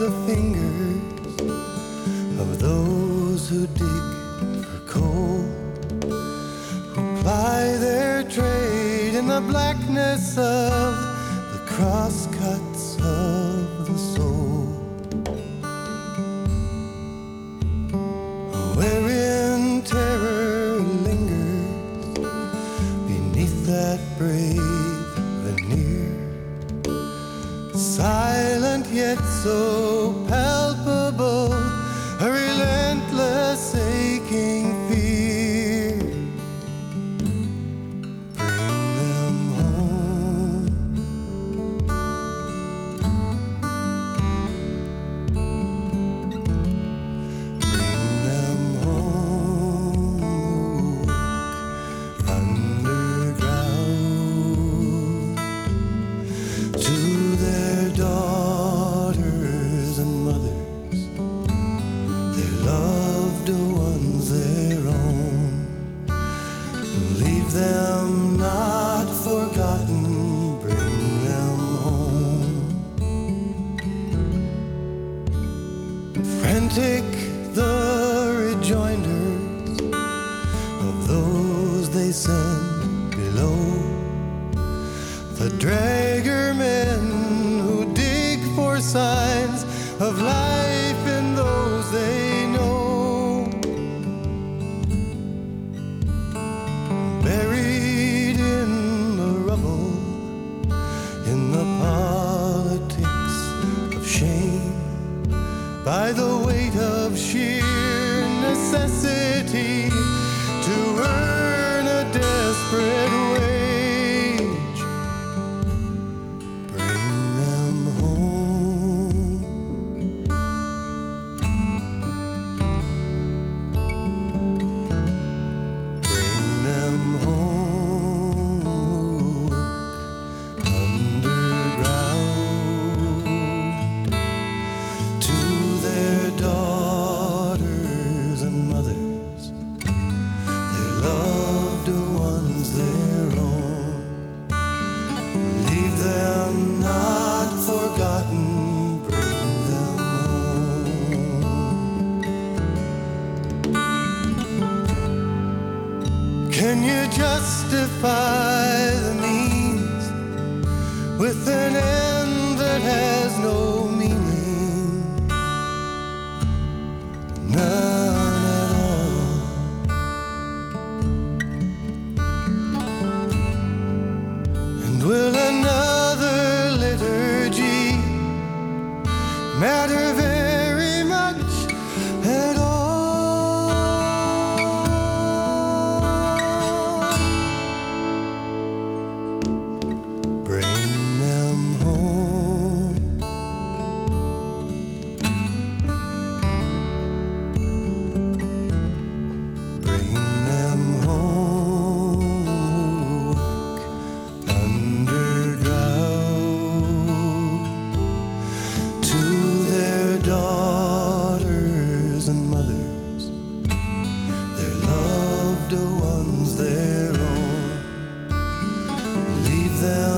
the fingers of those who dig for coal, who ply their trade in the blackness of the crosscuts of the soul, wherein terror lingers beneath that brave veneer, silent yet so palpable, a relentless aching fear. Bring them home. Bring them home. Underground to their daughters and mothers, their loved ones, their own. Leave them not forgotten, bring them home. Frantic the rejoinders of those they send below, the dragger men who dig for signs of life in those they know, buried in the rubble, in the politics of shame, by the weight of sheer necessity to earn a desperate wage. Bring them home. Bring them home. Underground to their daughters and mothers, their loved ones, their own. Leave them not forgotten, bring them home. Can you justify the means with an end that has no meaning? None at all. And will another liturgy matter very much at all? Bring them home. Bring them home. Underground to their daughters and mothers, their loved ones, their own. Leave them